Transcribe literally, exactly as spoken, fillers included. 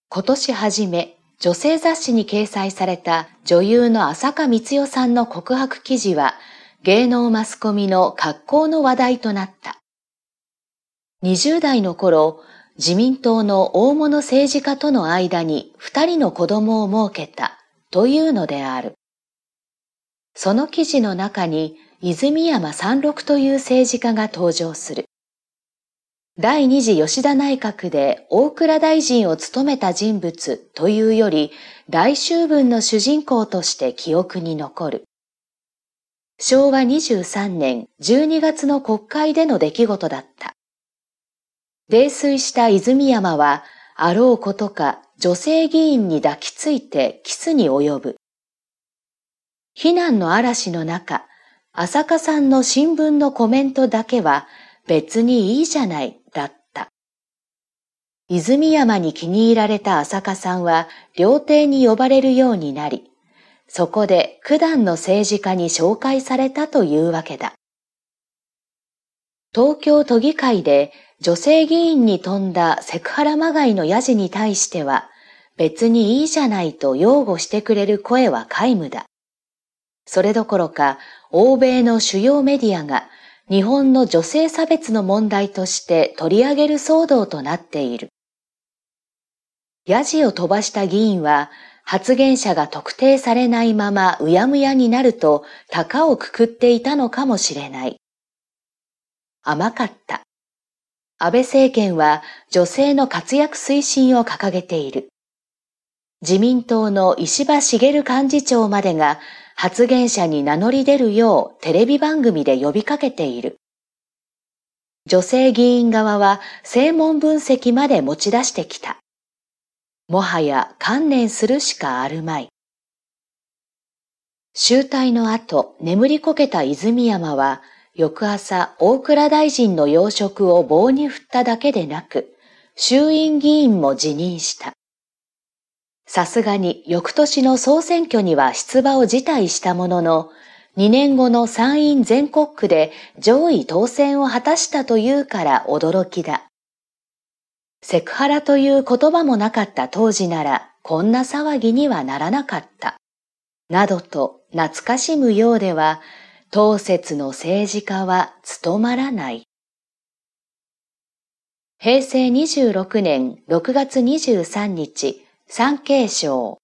今年初め、女性雑誌に掲載された女優の浅香光代さんの告白記事は、芸能マスコミの格好の話題となった。にじゅう代の頃、自民党の大物政治家との間に二人の子供を設けたというのである。その記事の中に泉山三六という政治家が登場する。第二次吉田内閣で大蔵大臣を務めた人物というより大衆文の主人公として記憶に残る。しょうわにじゅうさんねんじゅうにがつの国会での出来事だった。泥酔した泉山はあろうことか女性議員に抱きついてキスに及ぶ。非難の嵐の中、浅香さんの新聞のコメントだけは別にいいじゃないだった。泉山に気に入られた浅香さんは料亭に呼ばれるようになり、そこで九段の政治家に紹介されたというわけだ。東京都議会で女性議員に飛んだセクハラまがいのヤジに対しては、別にいいじゃないと擁護してくれる声は皆無だ。それどころか、欧米の主要メディアが日本の女性差別の問題として取り上げる騒動となっている。ヤジを飛ばした議員は、発言者が特定されないままうやむやになると高をくくっていたのかもしれない。甘かった。安倍政権は女性の活躍推進を掲げている。自民党の石破茂幹事長までが発言者に名乗り出るようテレビ番組で呼びかけている。女性議員側は声紋分析まで持ち出してきた。もはや観念するしかあるまい。集会の後、眠りこけた泉山は、翌朝、大蔵大臣の要職を棒に振っただけでなく、衆院議員も辞任した。さすがに翌年の総選挙には出馬を辞退したものの、にねんごの参院全国区で上位当選を果たしたというから驚きだ。セクハラという言葉もなかった当時ならこんな騒ぎにはならなかった。などと懐かしむようでは、当節の政治家は務まらない。へいせいにじゅうろくねんろくがつにじゅうさんにち、産経省。